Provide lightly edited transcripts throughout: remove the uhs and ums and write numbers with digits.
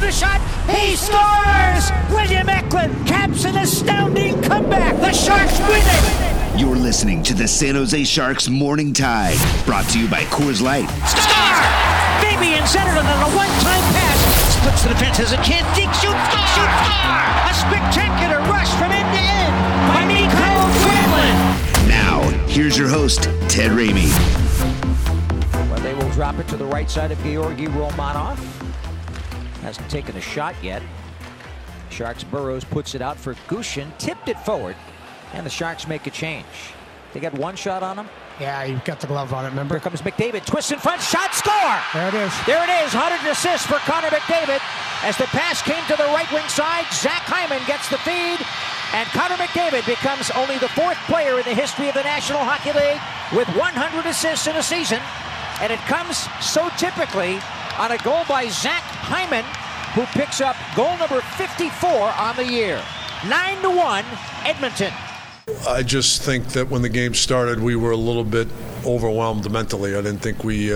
the shot. He scores! William Eklund caps an astounding comeback. The Sharks win it. You're listening to the San Jose Sharks Morning Tide, brought to you by Coors Light. Score! Fabian centered on a one-time pass. Splits the defense, has a chance. Dig, shoot, score! A spectacular rush from end to end by Mikael Granlund. Now, here's your host, Ted Ramey. Well, they will drop it to the right side of Georgi Romanov. Hasn't taken a shot yet. Sharks Burrows puts it out for Gushin, tipped it forward, and the Sharks make a change. They got one shot on him. Yeah, you've got the glove on it, remember? Here comes McDavid, twists in front, shot, score! There it is. There it is, 100 assists for Connor McDavid. As the pass came to the right wing side, Zach Hyman gets the feed, and Connor McDavid becomes only the fourth player in the history of the National Hockey League with 100 assists in a season. And it comes so typically on a goal by Zach Hyman, who picks up goal number 54 on the year. 9-1, Edmonton. I just think that when the game started, we were a little bit overwhelmed mentally. I didn't think we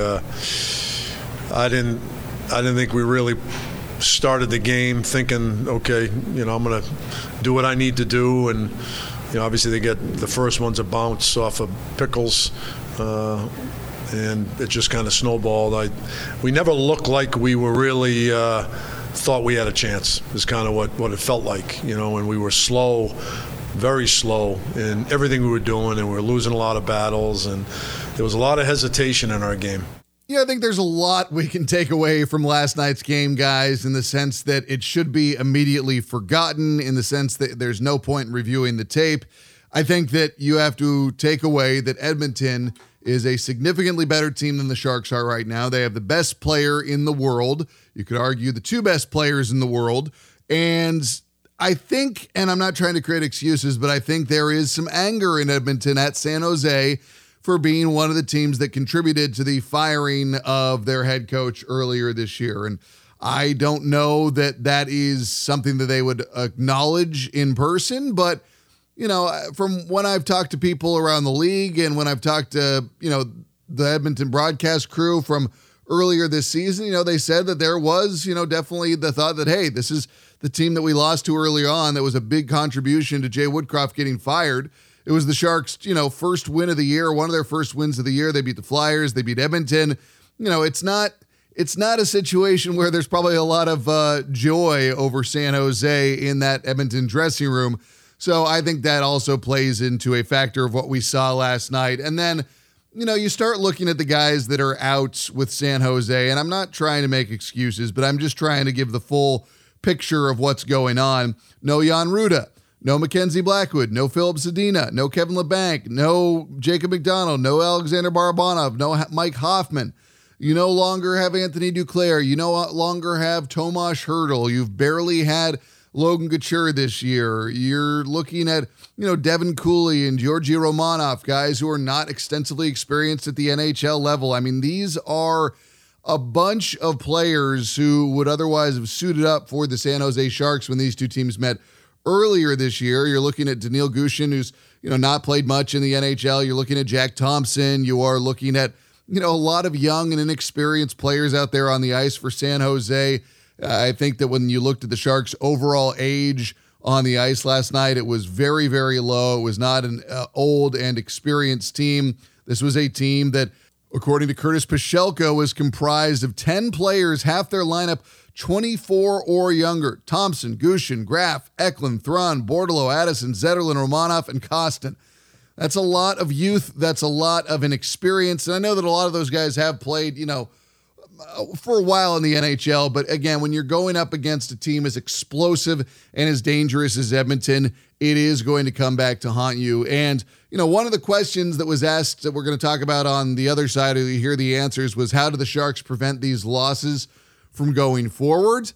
really started the game thinking, okay, I'm going to do what I need to do. And, obviously they get the first one's a bounce off of Pickles. And it just kind of snowballed. We never looked like we were really thought we had a chance, is kind of what it felt like, and we were slow, very slow in everything we were doing, and we were losing a lot of battles, and there was a lot of hesitation in our game. Yeah, I think there's a lot we can take away from last night's game, guys, in the sense that it should be immediately forgotten, in the sense that there's no point in reviewing the tape. I think that you have to take away that Edmonton is a significantly better team than the Sharks are right now. They have the best player in the world. You could argue the two best players in the world. And I think, and I'm not trying to create excuses, but I think there is some anger in Edmonton at San Jose for being one of the teams that contributed to the firing of their head coach earlier this year. And I don't know that that is something that they would acknowledge in person, but from when I've talked to people around the league and when I've talked to, the Edmonton broadcast crew from earlier this season, they said that there was, definitely the thought that, hey, this is the team that we lost to early on that was a big contribution to Jay Woodcroft getting fired. It was the Sharks, first win of the year, one of their first wins of the year. They beat the Flyers. They beat Edmonton. It's not a situation where there's probably a lot of joy over San Jose in that Edmonton dressing room. So I think that also plays into a factor of what we saw last night. And then, you start looking at the guys that are out with San Jose, and I'm not trying to make excuses, but I'm just trying to give the full picture of what's going on. No Jan Ruda, no Mackenzie Blackwood, no Philip Zadina, no Kevin LeBanc, no Jacob McDonald, no Alexander Barabanov, no Mike Hoffman. You no longer have Anthony Duclair. You no longer have Tomas Hertl. You've barely had Logan Couture this year. You're looking at, Devin Cooley and Georgi Romanov, guys who are not extensively experienced at the NHL level. I mean, these are a bunch of players who would otherwise have suited up for the San Jose Sharks when these two teams met earlier this year. You're looking at Daniil Gushin, who's, not played much in the NHL. You're looking at Jack Thompson. You are looking at, a lot of young and inexperienced players out there on the ice for San Jose. I think that when you looked at the Sharks' overall age on the ice last night, it was very, very low. It was not an old and experienced team. This was a team that, according to Curtis Pashelko, was comprised of 10 players, half their lineup 24 or younger. Thompson, Gushin, Graf, Eklund, Thron, Bordeleau, Addison, Zetterlund, Romanov, and Kostin. That's a lot of youth. That's a lot of inexperience. And I know that a lot of those guys have played, for a while in the NHL, but again, when you're going up against a team as explosive and as dangerous as Edmonton, it is going to come back to haunt you. And, one of the questions that was asked that we're going to talk about on the other side, of you hear the answers, was how do the Sharks prevent these losses from going forward?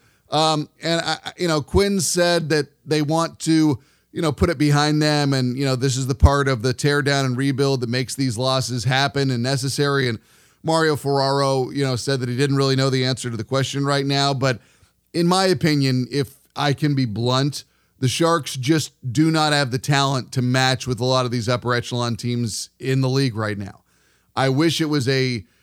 Quinn said that they want to, put it behind them. And, this is the part of the tear down and rebuild that makes these losses happen and necessary. And Mario Ferraro, said that he didn't really know the answer to the question right now. But in my opinion, if I can be blunt, the Sharks just do not have the talent to match with a lot of these upper echelon teams in the league right now. I wish it was a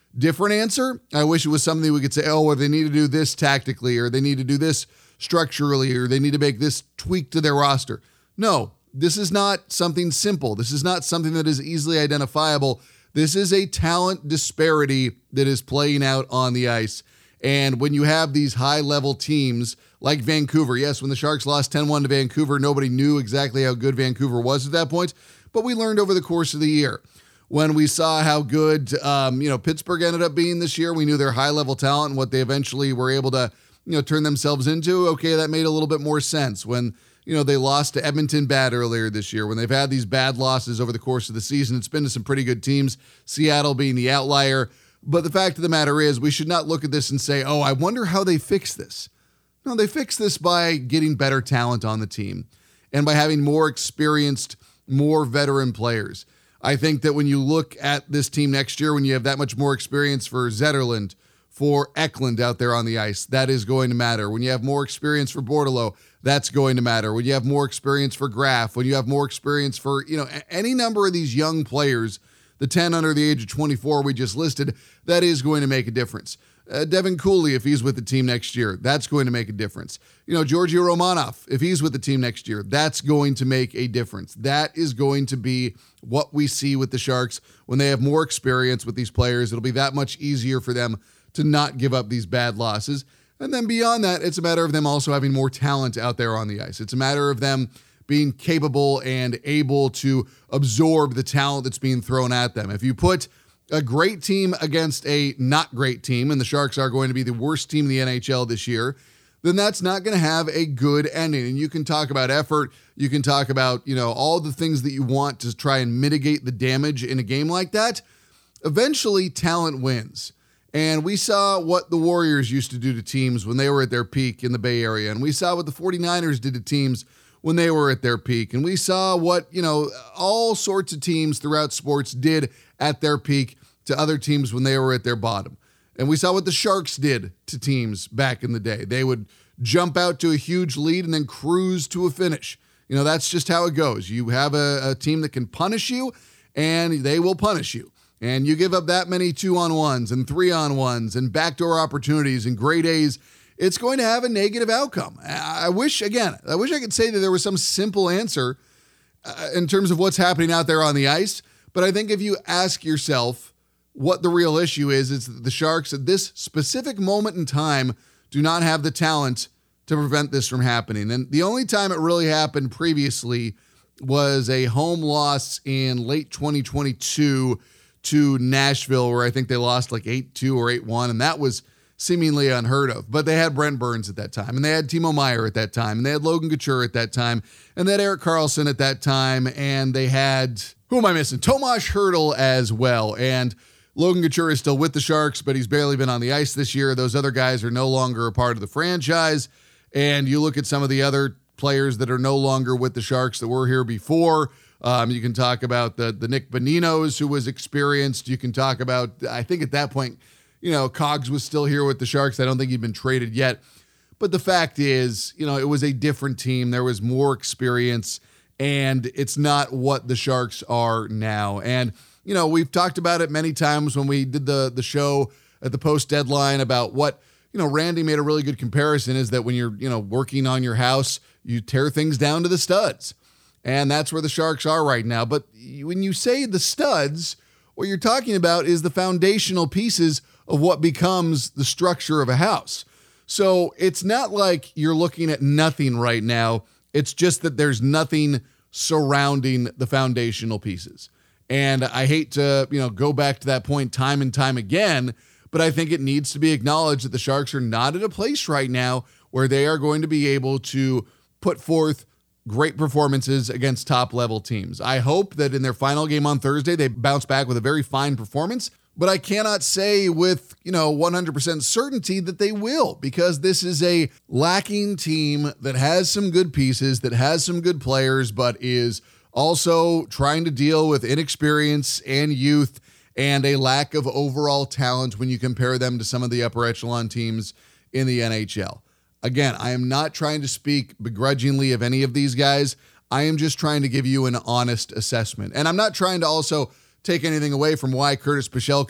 different answer. I wish it was something we could say, oh, well, they need to do this tactically, or they need to do this structurally, or they need to make this tweak to their roster. No, this is not something simple. This is not something that is easily identifiable. This is a talent disparity that is playing out on the ice. And when you have these high-level teams like Vancouver, yes, when the Sharks lost 10-1 to Vancouver, nobody knew exactly how good Vancouver was at that point, but we learned over the course of the year. When we saw how good, Pittsburgh ended up being this year, we knew their high-level talent and what they eventually were able to, turn themselves into. Okay, that made a little bit more sense. When, they lost to Edmonton bad earlier this year, when they've had these bad losses over the course of the season, it's been to some pretty good teams, Seattle being the outlier. But the fact of the matter is, we should not look at this and say, oh, I wonder how they fix this. No, they fix this by getting better talent on the team and by having more experienced, more veteran players. I think that when you look at this team next year, when you have that much more experience for Zetterlund, for Eklund out there on the ice, that is going to matter. When you have more experience for Bordeleau, that's going to matter. When you have more experience for Graf, when you have more experience for, any number of these young players, the 10 under the age of 24 we just listed, that is going to make a difference. Devin Cooley, if he's with the team next year, that's going to make a difference. Georgio Romanov, if he's with the team next year, that's going to make a difference. That is going to be what we see with the Sharks when they have more experience with these players. It'll be that much easier for them to not give up these bad losses. And then beyond that, it's a matter of them also having more talent out there on the ice. It's a matter of them being capable and able to absorb the talent that's being thrown at them. If you put a great team against a not great team, and the Sharks are going to be the worst team in the NHL this year, then that's not going to have a good ending. And you can talk about effort. You can talk about, all the things that you want to try and mitigate the damage in a game like that. Eventually, talent wins. And we saw what the Warriors used to do to teams when they were at their peak in the Bay Area. And we saw what the 49ers did to teams when they were at their peak. And we saw what, all sorts of teams throughout sports did at their peak to other teams when they were at their bottom. And we saw what the Sharks did to teams back in the day. They would jump out to a huge lead and then cruise to a finish. That's just how it goes. You have a team that can punish you, and they will punish you. And you give up that many 2-on-1s and 3-on-1s and backdoor opportunities and grade A's, it's going to have a negative outcome. I wish I could say that there was some simple answer in terms of what's happening out there on the ice. But I think if you ask yourself what the real issue is that the Sharks at this specific moment in time do not have the talent to prevent this from happening. And the only time it really happened previously was a home loss in late 2022 to Nashville, where I think they lost like 8-2 or 8-1, and that was seemingly unheard of. But they had Brent Burns at that time, and they had Timo Meier at that time, and they had Logan Couture at that time, and they had Erik Karlsson at that time, and they had, who am I missing? Tomas Hertl as well. And Logan Couture is still with the Sharks, but he's barely been on the ice this year. Those other guys are no longer a part of the franchise. And you look at some of the other players that are no longer with the Sharks that were here before. You can talk about the Nick Boninos, who was experienced. You can talk about, I think at that point, Cogs was still here with the Sharks. I don't think he'd been traded yet. But the fact is, it was a different team. There was more experience, and it's not what the Sharks are now. And, we've talked about it many times when we did the show at the post deadline about what, Randy made a really good comparison is that when you're, working on your house, you tear things down to the studs. And that's where the Sharks are right now. But when you say the studs, what you're talking about is the foundational pieces of what becomes the structure of a house. So it's not like you're looking at nothing right now. It's just that there's nothing surrounding the foundational pieces. And I hate to, go back to that point time and time again, but I think it needs to be acknowledged that the Sharks are not at a place right now where they are going to be able to put forth great performances against top-level teams. I hope that in their final game on Thursday, they bounce back with a very fine performance, but I cannot say with, 100% certainty that they will, because this is a lacking team that has some good pieces, that has some good players, but is also trying to deal with inexperience and youth and a lack of overall talent when you compare them to some of the upper echelon teams in the NHL. Again, I am not trying to speak begrudgingly of any of these guys. I am just trying to give you an honest assessment. And I'm not trying to also take anything away from why Curtis Pachelka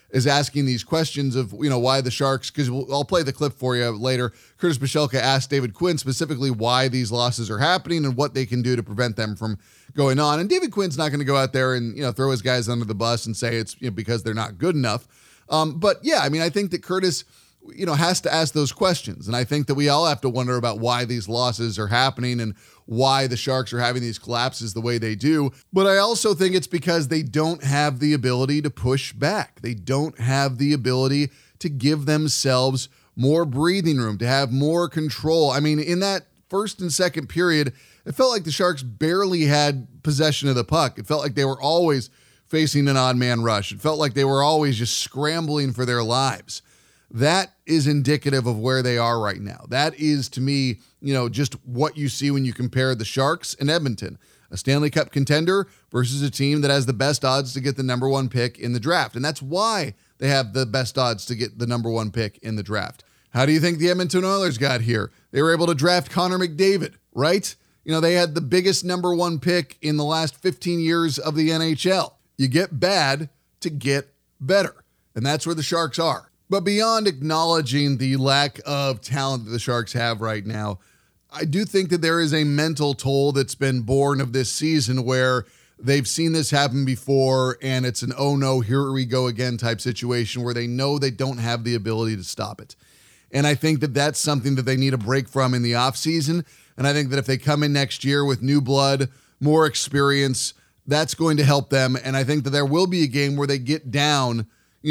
is asking these questions of, why the Sharks, because I'll play the clip for you later. Curtis Pachelka asked David Quinn specifically why these losses are happening and what they can do to prevent them from going on. And David Quinn's not going to go out there and, throw his guys under the bus and say it's because they're not good enough. But yeah, I think that Curtis, has to ask those questions. And I think that we all have to wonder about why these losses are happening and why the Sharks are having these collapses the way they do. But I also think it's because they don't have the ability to push back. They don't have the ability to give themselves more breathing room, to have more control. In that first and second period, it felt like the Sharks barely had possession of the puck. It felt like they were always facing an odd man rush. It felt like they were always just scrambling for their lives. That is indicative of where they are right now. That is, to me, just what you see when you compare the Sharks and Edmonton, a Stanley Cup contender versus a team that has the best odds to get the number one pick in the draft. And that's why they have the best odds to get the number one pick in the draft. How do you think the Edmonton Oilers got here? They were able to draft Connor McDavid, right? They had the biggest number one pick in the last 15 years of the NHL. You get bad to get better. And that's where the Sharks are. But beyond acknowledging the lack of talent that the Sharks have right now, I do think that there is a mental toll that's been born of this season where they've seen this happen before and it's an oh no, here we go again type situation where they know they don't have the ability to stop it. And I think that that's something that they need a break from in the offseason. And I think that if they come in next year with new blood, more experience, that's going to help them. And I think that there will be a game where they get down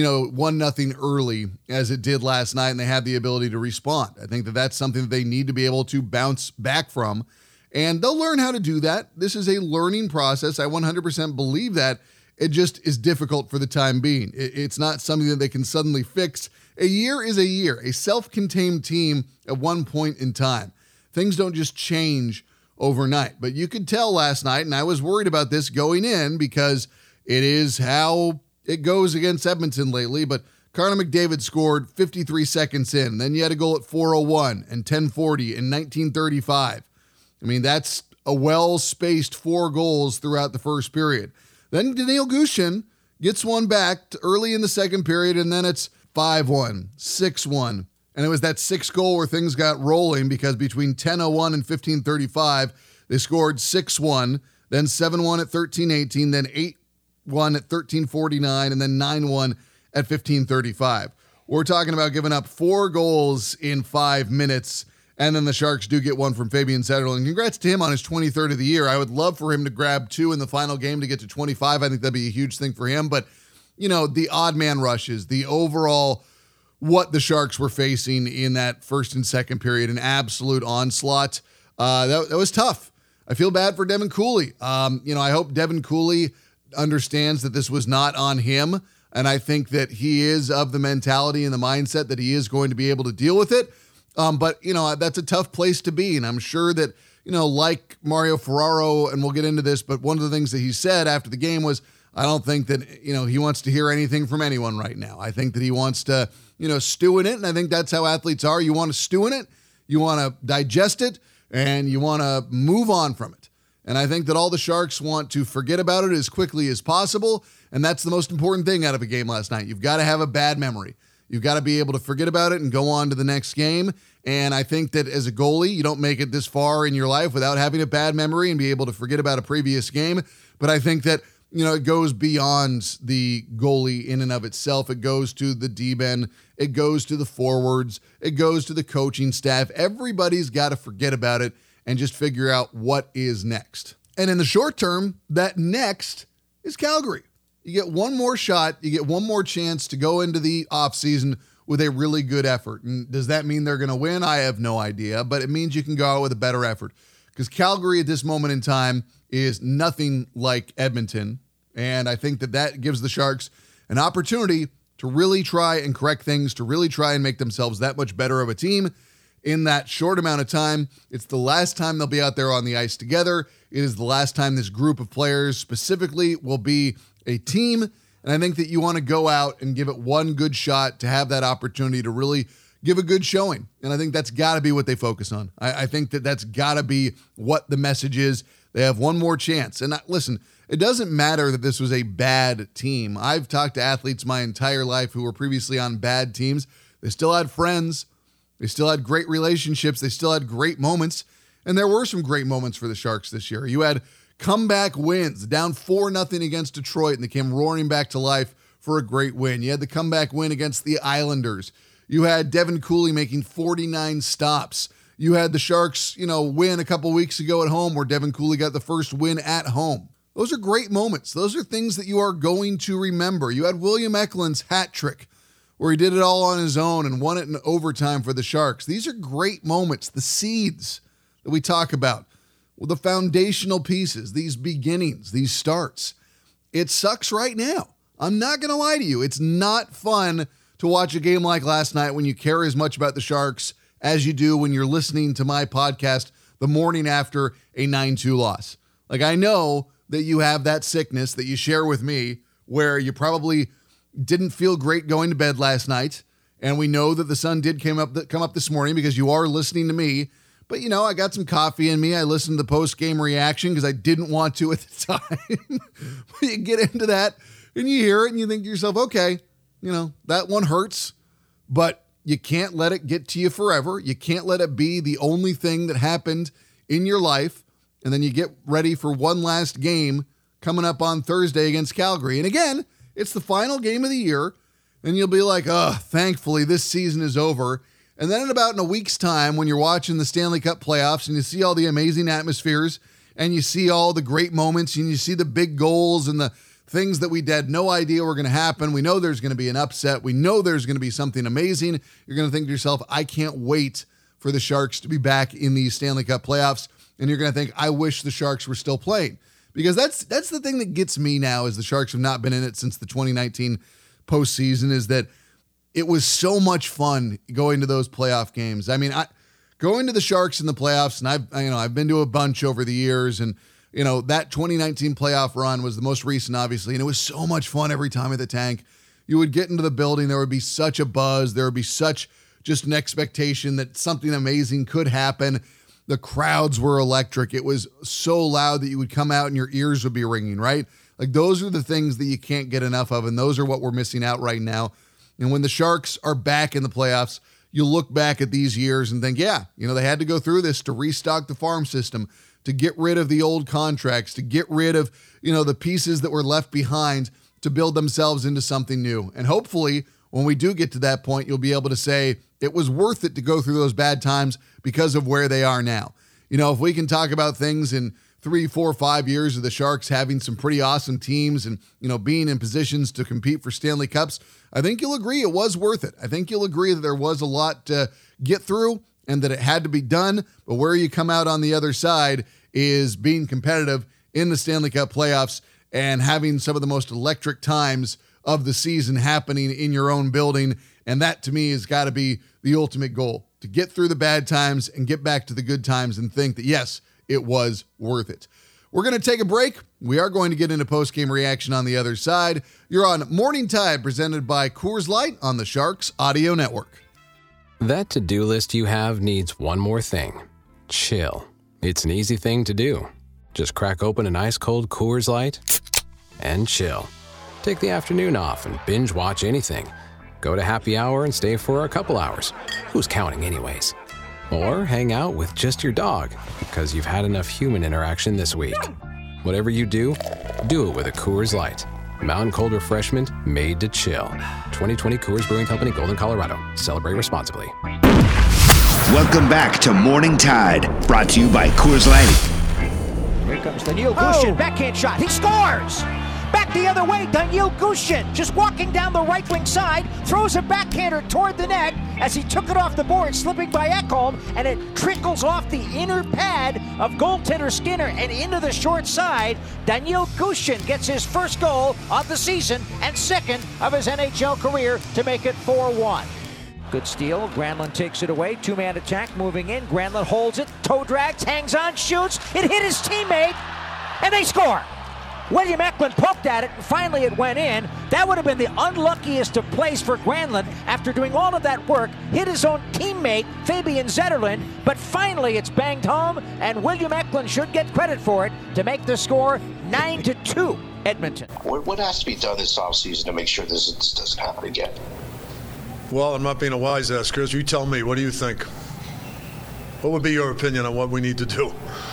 1-0 early as it did last night, and they have the ability to respond. I think that that's something that they need to be able to bounce back from, and they'll learn how to do that. This is a learning process. I 100% believe that. It just is difficult for the time being. It's not something that they can suddenly fix. A year is a year, a self-contained team at one point in time. Things don't just change overnight, but you could tell last night, and I was worried about this going in because it is how it goes against Edmonton lately, but Connor McDavid scored 53 seconds in. Then you had a goal at 4:01 and 10:40 and 19:35. That's a well-spaced 4 goals throughout the first period. Then Daniil Gushchin gets one back early in the second period, and then it's 5-1, 6-1. And it was that 6th goal where things got rolling because between 10:01 and 15:35, they scored 6-1, then 7-1 at 13:18, then 8-1 at 13:49, and then 9-1 at 15:35. We're talking about giving up 4 goals in 5 minutes, and then the Sharks do get one from Fabian Zetterlund. Congrats to him on his 23rd of the year. I would love for him to grab 2 in the final game to get to 25. I think that'd be a huge thing for him. But, the odd man rushes, the overall what the Sharks were facing in that first and second period, an absolute onslaught. That was tough. I feel bad for Devin Cooley. I hope Devin Cooley understands that this was not on him. And I think that he is of the mentality and the mindset that he is going to be able to deal with it. But that's a tough place to be. And I'm sure that, like Mario Ferraro, and we'll get into this, but one of the things that he said after the game was, I don't think that, he wants to hear anything from anyone right now. I think that he wants to, stew in it. And I think that's how athletes are. You want to stew in it, you want to digest it, and you want to move on from it. And I think that all the Sharks want to forget about it as quickly as possible. And that's the most important thing out of a game last night. You've got to have a bad memory. You've got to be able to forget about it and go on to the next game. And I think that as a goalie, you don't make it this far in your life without having a bad memory and be able to forget about a previous game. But I think that, it goes beyond the goalie in and of itself. It goes to the D-men. It goes to the forwards. It goes to the coaching staff. Everybody's got to forget about it and just figure out what is next. And in the short term, that next is Calgary. You get one more shot. You get one more chance to go into the offseason with a really good effort. And does that mean they're going to win? I have no idea, but it means you can go out with a better effort. Because Calgary at this moment in time is nothing like Edmonton. And I think that that gives the Sharks an opportunity to really try and correct things, to really try and make themselves that much better of a team in that short amount of time. It's the last time they'll be out there on the ice together. It is the last time this group of players specifically will be a team. And I think that you want to go out and give it one good shot to have that opportunity to really give a good showing. And I think that's got to be what they focus on. I think that that's got to be what the message is. They have one more chance. And listen, it doesn't matter that this was a bad team. I've talked to athletes my entire life who were previously on bad teams. They still had friends. They still had great relationships. They still had great moments. And there were some great moments for the Sharks this year. You had comeback wins, down 4-0 against Detroit, and they came roaring back to life for a great win. You had the comeback win against the Islanders. You had Devin Cooley making 49 stops. You had the Sharks, win a couple weeks ago at home where Devin Cooley got the first win at home. Those are great moments. Those are things that you are going to remember. You had William Eklund's hat trick where he did it all on his own and won it in overtime for the Sharks. These are great moments, the seeds that we talk about, the foundational pieces, these beginnings, these starts. It sucks right now. I'm not going to lie to you. It's not fun to watch a game like last night when you care as much about the Sharks as you do when you're listening to my podcast the morning after a 9-2 loss. Like, I know that you have that sickness that you share with me where you probably didn't feel great going to bed last night. And we know that the sun did come up this morning because you are listening to me. But, I got some coffee in me. I listened to the post-game reaction because I didn't want to at the time. But you get into that and you hear it and you think to yourself, okay, that one hurts, but you can't let it get to you forever. You can't let it be the only thing that happened in your life. And then you get ready for one last game coming up on Thursday against Calgary. And again, it's the final game of the year. And you'll be like, thankfully this season is over. And then in a week's time, when you're watching the Stanley Cup playoffs and you see all the amazing atmospheres and you see all the great moments and you see the big goals and the things that we had no idea were going to happen. We know there's going to be an upset. We know there's going to be something amazing. You're going to think to yourself, I can't wait for the Sharks to be back in the Stanley Cup playoffs. And you're going to think, I wish the Sharks were still playing. Because that's the thing that gets me now is the Sharks have not been in it since the 2019 postseason, is that it was so much fun going to those playoff games. I mean, going to the Sharks in the playoffs, and I've been to a bunch over the years, and that 2019 playoff run was the most recent, obviously, and it was so much fun every time at the Tank. You would get into the building, there would be such a buzz, there would be such just an expectation that something amazing could happen. The crowds were electric. It was so loud that you would come out and your ears would be ringing, right? Like, those are the things that you can't get enough of, and those are what we're missing out right now. And when the Sharks are back in the playoffs, you look back at these years and think, yeah, they had to go through this to restock the farm system, to get rid of the old contracts, to get rid of, the pieces that were left behind to build themselves into something new. And hopefully, when we do get to that point, you'll be able to say it was worth it to go through those bad times because of where they are now. If we can talk about things in 3, 4, 5 years of the Sharks having some pretty awesome teams and, being in positions to compete for Stanley Cups, I think you'll agree it was worth it. I think you'll agree that there was a lot to get through and that it had to be done. But where you come out on the other side is being competitive in the Stanley Cup playoffs and having some of the most electric times of the season happening in your own building. And that, to me, has got to be the ultimate goal, to get through the bad times and get back to the good times and think that, yes, it was worth it. We're going to take a break. We are going to get into post-game reaction on the other side. You're on Morning Tide, presented by Coors Light on the Sharks Audio Network. That to-do list you have needs one more thing. Chill. It's an easy thing to do. Just crack open an ice-cold Coors Light and chill. Take the afternoon off and binge watch anything. Go to happy hour and stay for a couple hours. Who's counting anyways? Or hang out with just your dog because you've had enough human interaction this week. Whatever you do it with a Coors Light. Mountain cold refreshment made to chill. 2020 Coors Brewing Company, Golden, Colorado. Celebrate responsibly. Welcome back to Morning Tide, brought to you by Coors Light. Here comes Daniil Gushchin, backhand shot. He scores! Back the other way, Daniil Gushchin, just walking down the right wing side, throws a backhander toward the net as he took it off the board, slipping by Ekholm, and it trickles off the inner pad of goaltender Skinner and into the short side. Daniil Gushchin gets his first goal of the season and second of his NHL career to make it 4-1. Good steal. Granlund takes it away. Two-man attack moving in. Granlund holds it. Toe drags. Hangs on. Shoots. It hit his teammate. And they score. William Eklund poked at it, and finally it went in. That would have been the unluckiest of plays for Granlund after doing all of that work, hit his own teammate, Fabian Zetterlund, but finally it's banged home, and William Eklund should get credit for it to make the score 9-2 Edmonton. What has to be done this offseason to make sure this doesn't happen again? Well, I'm not being a wise ass, Chris. You tell me. What do you think? What would be your opinion on what we need to do?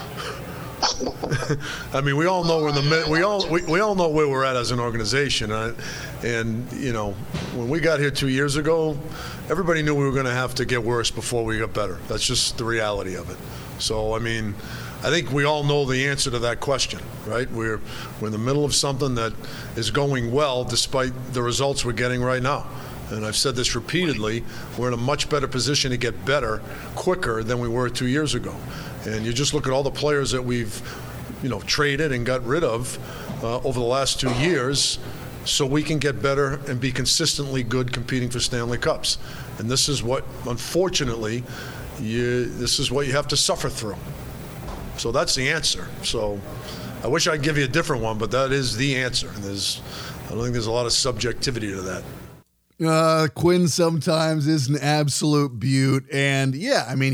I mean, we all know we're in the we all know where we're at as an organization, and you know, when we got here 2 years ago, everybody knew we were going to have to get worse before we got better. That's just the reality of it. So, I mean, I think we all know the answer to that question, right? We're in the middle of something that is going well despite the results we're getting right now. And I've said this repeatedly, we're in a much better position to get better quicker than we were 2 years ago. And you just look at all the players that we've, traded and got rid of over the last 2 years so we can get better and be consistently good competing for Stanley Cups. And this is what, unfortunately, this is what you have to suffer through. So that's the answer. So I wish I'd give you a different one, but that is the answer. And I don't think there's a lot of subjectivity to that. Quinn sometimes is an absolute beaut. And yeah, I mean,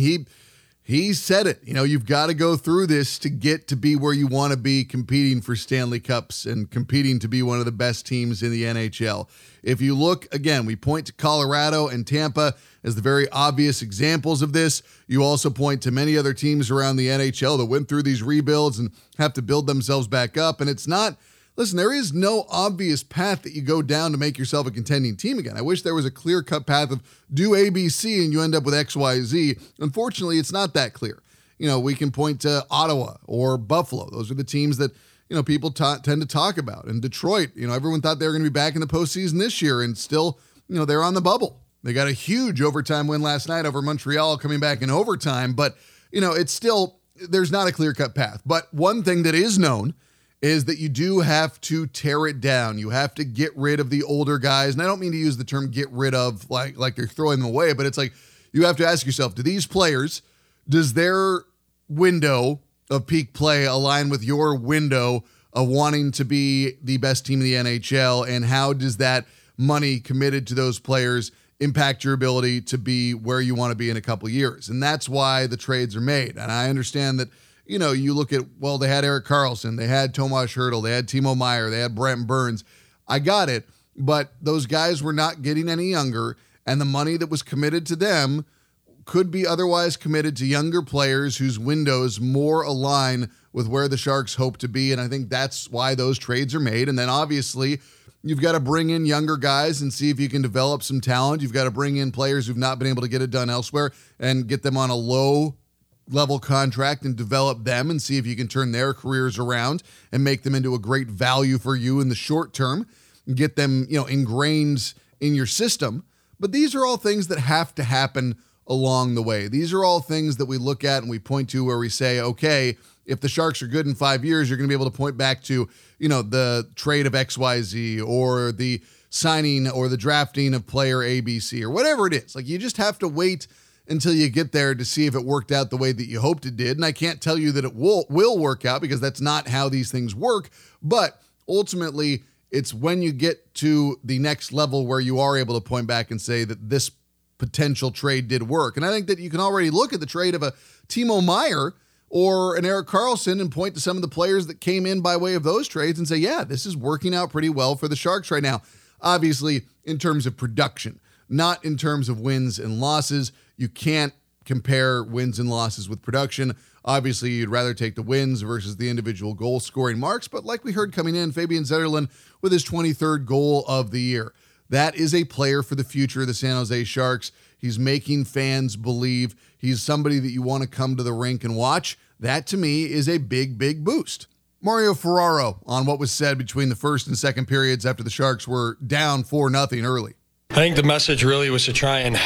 he said it. You've got to go through this to get to be where you want to be, competing for Stanley Cups and competing to be one of the best teams in the NHL. If you look, again, we point to Colorado and Tampa as the very obvious examples of this. You also point to many other teams around the NHL that went through these rebuilds and have to build themselves back up. And it's not, listen, there is no obvious path that you go down to make yourself a contending team again. I wish there was a clear-cut path of do ABC and you end up with XYZ. Unfortunately, it's not that clear. We can point to Ottawa or Buffalo. Those are the teams that, people tend to talk about. And Detroit, everyone thought they were going to be back in the postseason this year, and still, they're on the bubble. They got a huge overtime win last night over Montreal, coming back in overtime. But, it's still, there's not a clear-cut path. But one thing that is known is that you do have to tear it down. You have to get rid of the older guys. And I don't mean to use the term get rid of like they're throwing them away, but it's like you have to ask yourself, do these players, does their window of peak play align with your window of wanting to be the best team in the NHL? And how does that money committed to those players impact your ability to be where you want to be in a couple of years? And that's why the trades are made. And I understand that, you look at, well, they had Erik Karlsson, they had Tomas Hertl, they had Timo Meier, they had Brent Burns. I got it, but those guys were not getting any younger, and the money that was committed to them could be otherwise committed to younger players whose windows more align with where the Sharks hope to be, and I think that's why those trades are made. And then obviously, you've got to bring in younger guys and see if you can develop some talent. You've got to bring in players who've not been able to get it done elsewhere and get them on a low-level contract and develop them and see if you can turn their careers around and make them into a great value for you in the short term and get them, ingrained in your system. But these are all things that have to happen along the way. These are all things that we look at and we point to where we say, okay, if the Sharks are good in 5 years, you're going to be able to point back to, the trade of XYZ or the signing or the drafting of player ABC or whatever it is. Like, you just have to wait until you get there to see if it worked out the way that you hoped it did. And I can't tell you that it will work out because that's not how these things work. But ultimately, it's when you get to the next level where you are able to point back and say that this potential trade did work. And I think that you can already look at the trade of a Timo Meier or an Erik Karlsson and point to some of the players that came in by way of those trades and say, yeah, this is working out pretty well for the Sharks right now. Obviously, in terms of production, not in terms of wins and losses. You can't compare wins and losses with production. Obviously, you'd rather take the wins versus the individual goal-scoring marks, but like we heard coming in, Fabian Zetterlund with his 23rd goal of the year. That is a player for the future of the San Jose Sharks. He's making fans believe. He's somebody that you want to come to the rink and watch. That, to me, is a big, big boost. Mario Ferraro on what was said between the first and second periods after the Sharks were down 4-0 early. I think the message really was to try and,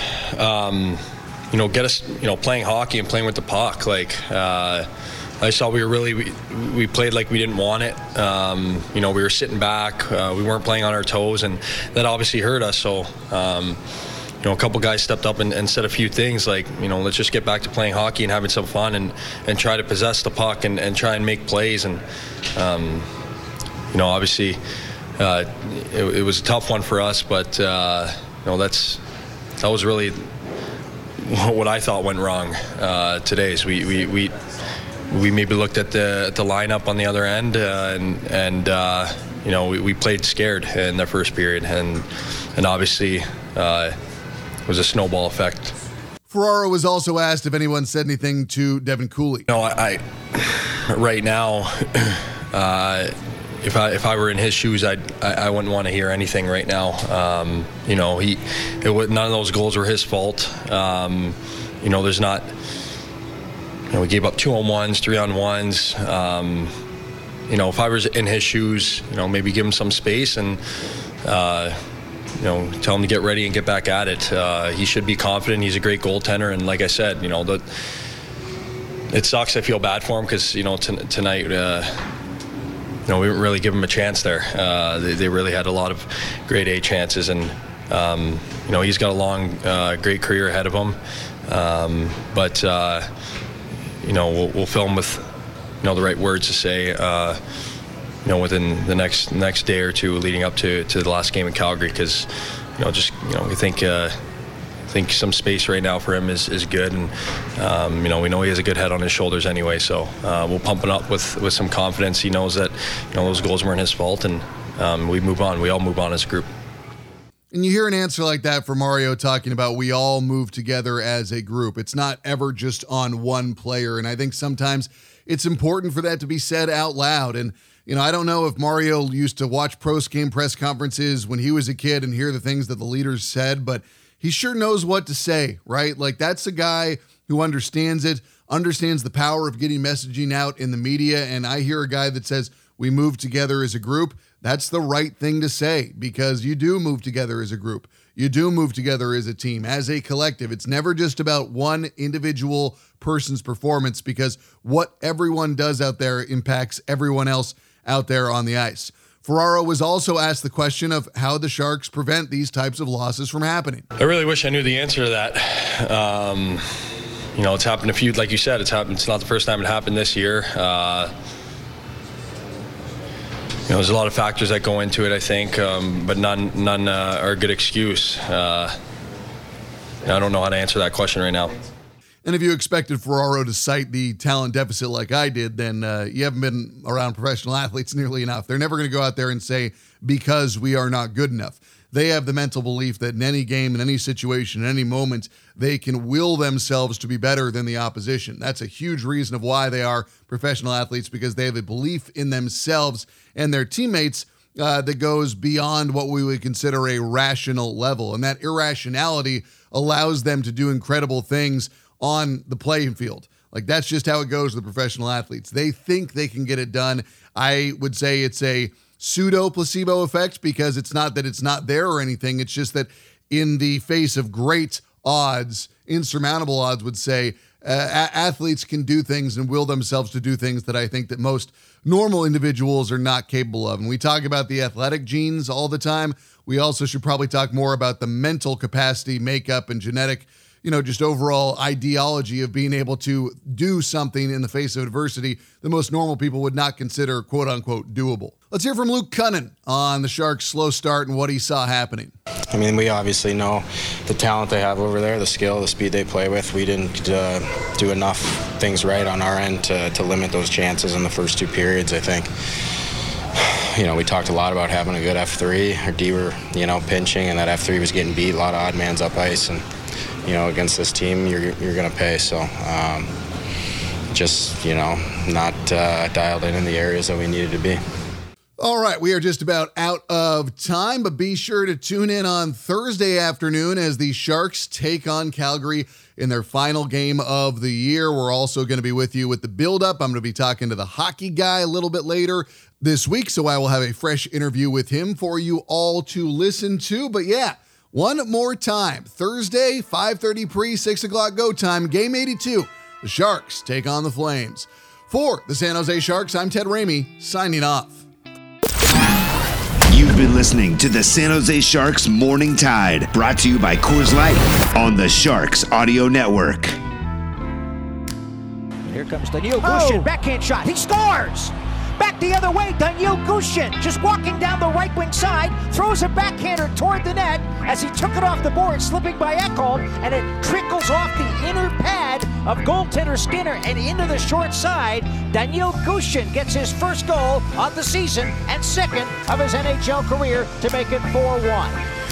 get us, playing hockey and playing with the puck. I saw we played like we didn't want it. We were sitting back. We weren't playing on our toes, and that obviously hurt us. So, a couple guys stepped up and said a few things like, let's just get back to playing hockey and having some fun and try to possess the puck and try and make plays. And, obviously it was a tough one for us, but that was really what I thought went wrong today. Is we maybe looked at the lineup on the other end, and we played scared in the first period, and obviously it was a snowball effect. Ferraro was also asked if anyone said anything to Devin Cooley. I right now, if I were in his shoes, I wouldn't want to hear anything right now. None of those goals were his fault. There's not. We gave up 2-on-1s, 3-on-1s. If I was in his shoes, maybe give him some space and, tell him to get ready and get back at it. He should be confident. He's a great goaltender. And like I said, it sucks. I feel bad for him because, tonight, we didn't really give him a chance there. They really had a lot of grade A chances. And, he's got a long, great career ahead of him. We'll fill him with, the right words to say, within the next day or two leading up to the last game in Calgary, because, we think some space right now for him is good, and we know he has a good head on his shoulders anyway. So we'll pump him up with some confidence. He knows that those goals weren't his fault, and we move on. We all move on as a group. And you hear an answer like that from Mario talking about we all move together as a group. It's not ever just on one player. And I think sometimes it's important for that to be said out loud. And, I don't know if Mario used to watch post-game press conferences when he was a kid and hear the things that the leaders said, but he sure knows what to say, right? Like, that's a guy who understands it, understands the power of getting messaging out in the media. And I hear a guy that says we move together as a group. That's the right thing to say, because you do move together as a group. You do move together as a team, as a collective. It's never just about one individual person's performance, because what everyone does out there impacts everyone else out there on the ice. Ferraro was also asked the question of how the Sharks prevent these types of losses from happening. I really wish I knew the answer to that. It's happened a few, like you said, it's not the first time it happened this year. There's a lot of factors that go into it, I think, but none are a good excuse. I don't know how to answer that question right now. And if you expected Ferraro to cite the talent deficit like I did, then you haven't been around professional athletes nearly enough. They're never going to go out there and say, because we are not good enough. They have the mental belief that in any game, in any situation, in any moment, they can will themselves to be better than the opposition. That's a huge reason of why they are professional athletes, because they have a belief in themselves and their teammates that goes beyond what we would consider a rational level. And that irrationality allows them to do incredible things on the playing field. Like, that's just how it goes with the professional athletes. They think they can get it done. I would say it's a pseudo placebo effect, because it's not that it's not there or anything. It's just that in the face of great odds, insurmountable odds would say, athletes can do things and will themselves to do things that I think that most normal individuals are not capable of. And we talk about the athletic genes all the time. We also should probably talk more about the mental capacity, makeup, and genetic, just overall ideology of being able to do something in the face of adversity that most normal people would not consider quote unquote doable. Let's hear from Luke Cunnin on the Sharks' slow start and what he saw happening. I mean, we obviously know the talent they have over there, the skill, the speed they play with. We didn't do enough things right on our end to limit those chances in the first two periods, I think. We talked a lot about having a good F3. Our D were, pinching, and that F3 was getting beat. A lot of odd mans up ice, and against this team, you're going to pay. So not dialed in the areas that we needed to be. All right, we are just about out of time, but be sure to tune in on Thursday afternoon as the Sharks take on Calgary in their final game of the year. We're also going to be with you with the build-up. I'm going to be talking to the hockey guy a little bit later this week, so I will have a fresh interview with him for you all to listen to. But yeah, one more time, Thursday, 5:30 pre, 6 o'clock go time, Game 82. The Sharks take on the Flames. For the San Jose Sharks, I'm Ted Ramey, signing off. You've been listening to the San Jose Sharks Morning Tide, brought to you by Coors Light on the Sharks Audio Network. Here comes Daniil Gushchin, backhand shot. He scores! Back the other way, Daniil Gushchin, just walking down the right wing side, throws a backhander toward the net as he took it off the board, slipping by Ekholm, and it trickles off the inner pad of goaltender Skinner and into the short side. Daniil Gushchin gets his first goal of the season and second of his NHL career to make it 4-1.